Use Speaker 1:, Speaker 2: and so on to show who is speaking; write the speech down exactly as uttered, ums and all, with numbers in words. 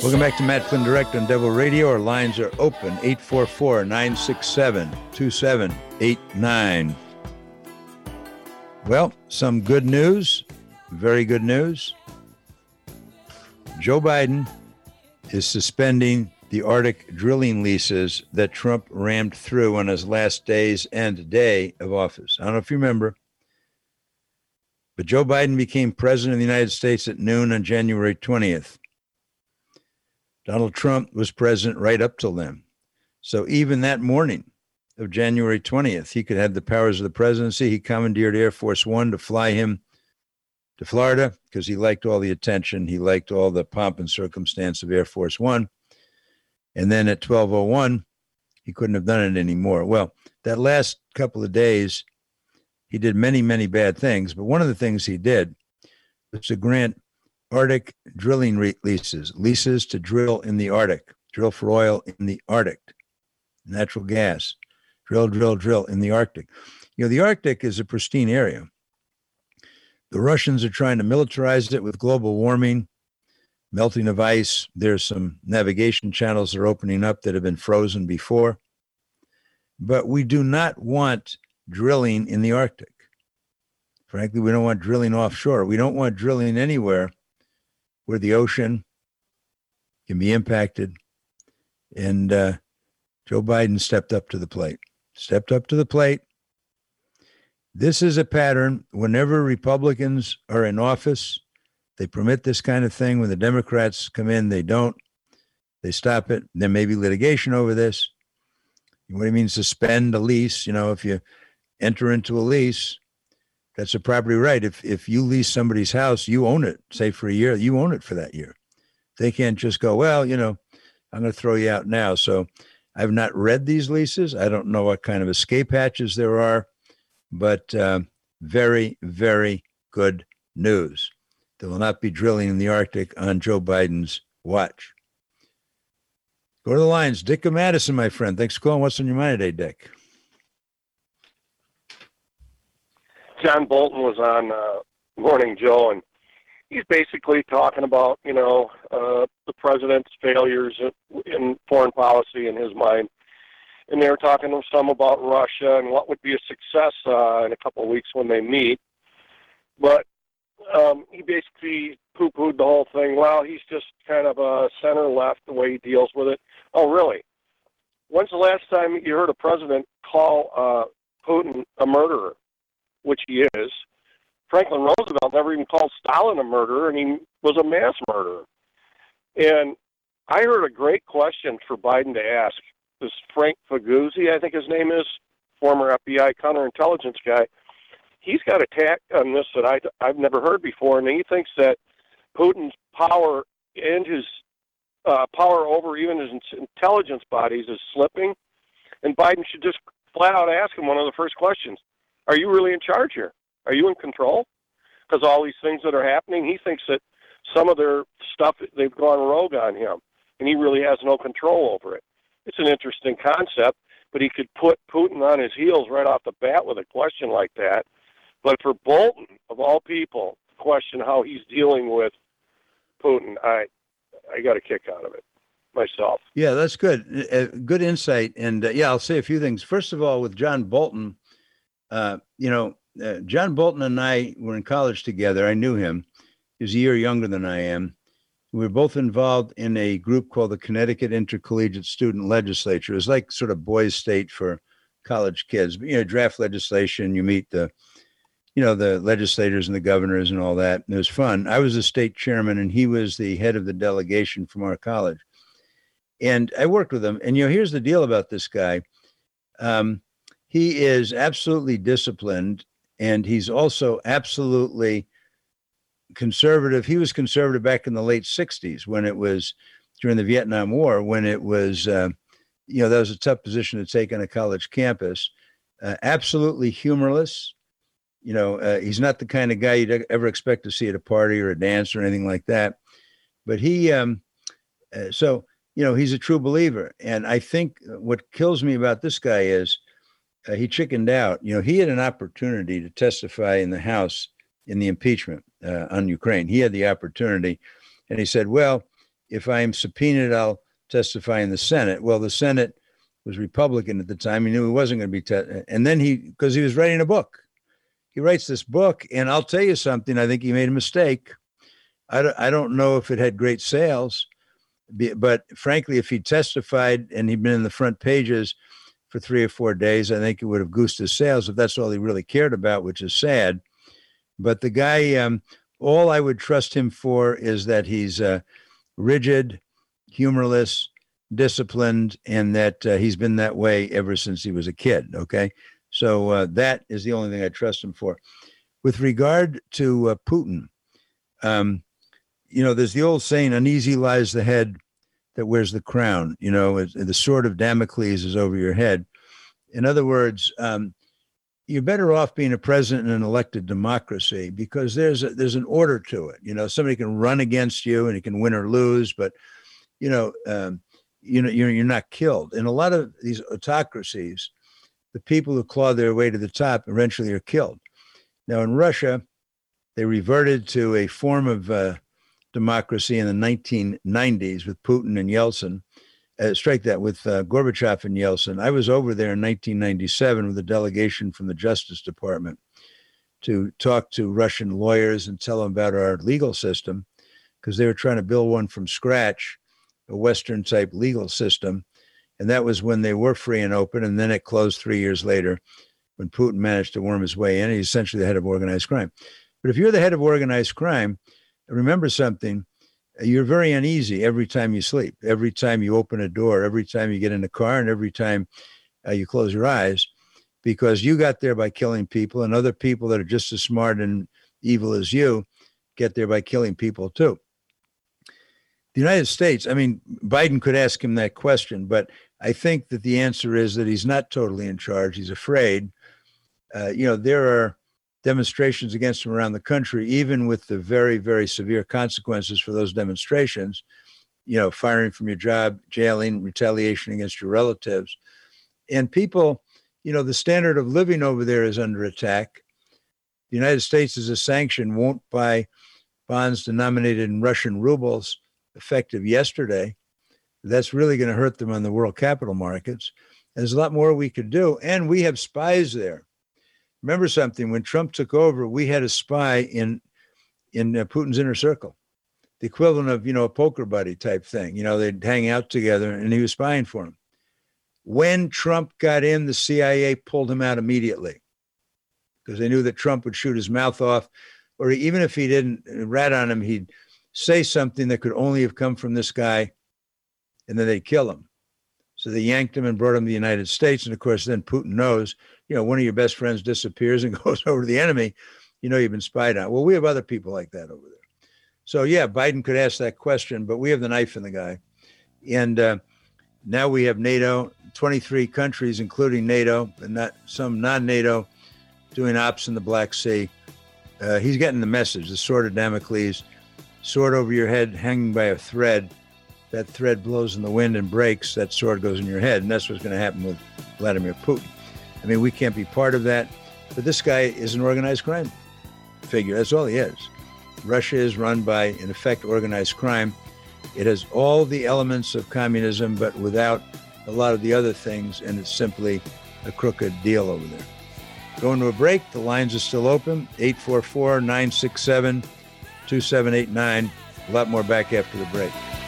Speaker 1: Welcome back to Matt Flynn Direct on Devil Radio. Our lines are open, eight four four, nine six seven, two seven eight nine. Well, some good news, very good news. Joe Biden is suspending the Arctic drilling leases that Trump rammed through on his last days and day of office. I don't know if you remember, but Joe Biden became president of the United States at noon on January twentieth. Donald Trump was president right up till then. So even that morning of January twentieth, he could have the powers of the presidency. He commandeered Air Force One to fly him to Florida because he liked all the attention. He liked all the pomp and circumstance of Air Force One. And then at twelve oh one, he couldn't have done it anymore. Well, that last couple of days, he did many, many bad things. But one of the things he did was to grant Arctic drilling leases, leases to drill in the Arctic, drill for oil in the Arctic, natural gas, drill, drill, drill in the Arctic. You know, the Arctic is a pristine area. The Russians are trying to militarize it with global warming, melting of ice. There's some navigation channels that are opening up that have been frozen before. But we do not want drilling in the Arctic. Frankly, we don't want drilling offshore. We don't want drilling anywhere where the ocean can be impacted. And uh, Joe Biden stepped up to the plate, stepped up to the plate. This is a pattern. Whenever Republicans are in office, they permit this kind of thing. When the Democrats come in, they don't. They stop it. There may be litigation over this. What do you mean suspend a lease? You know, if you enter into a lease, that's a property right. If if you lease somebody's house, you own it, say for a year, you own it for that year. They can't just go, well, you know, I'm going to throw you out now. So I've not read these leases. I don't know what kind of escape hatches there are, but uh, very, very good news. There will not be drilling in the Arctic on Joe Biden's watch. Go to the lines. Dick of Madison, my friend. Thanks for calling. What's on your mind today, Dick?
Speaker 2: John Bolton was on uh, Morning Joe, and he's basically talking about, you know, uh, the president's failures in foreign policy in his mind. And they were talking some about Russia and what would be a success uh, in a couple of weeks when they meet. But um, he basically poo-pooed the whole thing. Well, he's just kind of a center-left the way he deals with it. Oh, really? When's the last time you heard a president call uh, Putin a murderer? Which he is. Franklin Roosevelt never even called Stalin a murderer, and he was a mass murderer. And I heard a great question for Biden to ask. This Frank Faguzzi, I think his name is, former F B I counterintelligence guy. He's got a tack on this that I, I've never heard before, and he thinks that Putin's power and his uh, power over even his intelligence bodies is slipping, and Biden should just flat out ask him one of the first questions. Are you really in charge here? Are you in control? Because all these things that are happening, he thinks that some of their stuff, they've gone rogue on him, and he really has no control over it. It's an interesting concept, but he could put Putin on his heels right off the bat with a question like that. But for Bolton, of all people, to question how he's dealing with Putin, I I got a kick out of it myself.
Speaker 1: Yeah, that's good. Uh, good insight. And, uh, yeah, I'll say a few things. First of all, with John Bolton, Uh, you know, uh, John Bolton and I were in college together. I knew him. He was a year younger than I am. We were both involved in a group called the Connecticut Intercollegiate Student Legislature. It was like sort of boys' state for college kids. But, you know, draft legislation, you meet the, you know, the legislators and the governors and all that. And it was fun. I was the state chairman, and he was the head of the delegation from our college. And I worked with him. And, you know, here's the deal about this guy. Um, He is absolutely disciplined, and he's also absolutely conservative. He was conservative back in the late sixties when it was during the Vietnam War, when it was, uh, you know, that was a tough position to take on a college campus. Uh, absolutely humorless. You know, uh, he's not the kind of guy you'd ever expect to see at a party or a dance or anything like that. But he, um, uh, so, you know, he's a true believer. And I think what kills me about this guy is uh, he chickened out. You know, he had an opportunity to testify in the House in the impeachment uh, on Ukraine. He had the opportunity. And he said, well, if I am subpoenaed, I'll testify in the Senate. Well, the Senate was Republican at the time. He knew he wasn't going to be, te- and then he, because he was writing a book. He writes this book, and I'll tell you something, I think he made a mistake. I don't, I don't know if it had great sales, but frankly, if he testified and he'd been in the front pages for three or four days, I think it would have goosed his sales if that's all he really cared about, which is sad. But the guy, um, all I would trust him for is that he's uh, rigid, humorless, disciplined, and that uh, he's been that way ever since he was a kid, okay? So uh, that is the only thing I trust him for. With regard to uh, Putin, um, you know, there's the old saying, uneasy lies the head that wears the crown. You know, the sword of Damocles is over your head. In other words, um, you're better off being a president in an elected democracy because there's a, there's an order to it. You know, somebody can run against you and he can win or lose, but, you know, um, you know, you're, you're not killed. In a lot of these autocracies, the people who claw their way to the top eventually are killed. Now, in Russia, they reverted to a form of uh, democracy in the nineteen nineties with Putin and Yeltsin. Uh, strike that with uh, Gorbachev and Yeltsin. I was over there in nineteen ninety-seven with a delegation from the Justice Department to talk to Russian lawyers and tell them about our legal system, because they were trying to build one from scratch, a Western type legal system. And that was when they were free and open. And then it closed three years later when Putin managed to worm his way in. He's essentially the head of organized crime. But if you're the head of organized crime, remember something, you're very uneasy every time you sleep, every time you open a door, every time you get in a car, and every time uh, you close your eyes, because you got there by killing people, and other people that are just as smart and evil as you get there by killing people too. The United States, I mean, Biden could ask him that question, but I think that the answer is that he's not totally in charge. He's afraid. Uh, you know, there are demonstrations against him around the country, even with the very, very severe consequences for those demonstrations, you know, firing from your job, jailing, retaliation against your relatives. And people, you know, the standard of living over there is under attack. The United States, as a sanction, won't buy bonds denominated in Russian rubles effective yesterday. That's really going to hurt them on the world capital markets. And there's a lot more we could do. And we have spies there. Remember something, when Trump took over, we had a spy in in uh, Putin's inner circle, the equivalent of, you know, a poker buddy type thing. You know, they'd hang out together and he was spying for him. When Trump got in, the C I A pulled him out immediately because they knew that Trump would shoot his mouth off, or even if he didn't rat on him, he'd say something that could only have come from this guy, and then they'd kill him. So they yanked him and brought him to the United States. And of course, then Putin knows, you know, one of your best friends disappears and goes over to the enemy, you know, you've been spied on. Well, we have other people like that over there. So yeah, Biden could ask that question, but we have the knife in the guy. And uh, now we have NATO, twenty-three countries, including NATO, and not some non-NATO, doing ops in the Black Sea. Uh, he's getting the message, the sword of Damocles, sword over your head, hanging by a thread. That thread blows in the wind and breaks, that sword goes in your head. And that's what's going to happen with Vladimir Putin. I mean, we can't be part of that. But this guy is an organized crime figure. That's all he is. Russia is run by, in effect, organized crime. It has all the elements of communism, but without a lot of the other things. And it's simply a crooked deal over there. Going to a break. The lines are still open. eight four four, nine six seven, two seven eight nine. A lot more back after the break.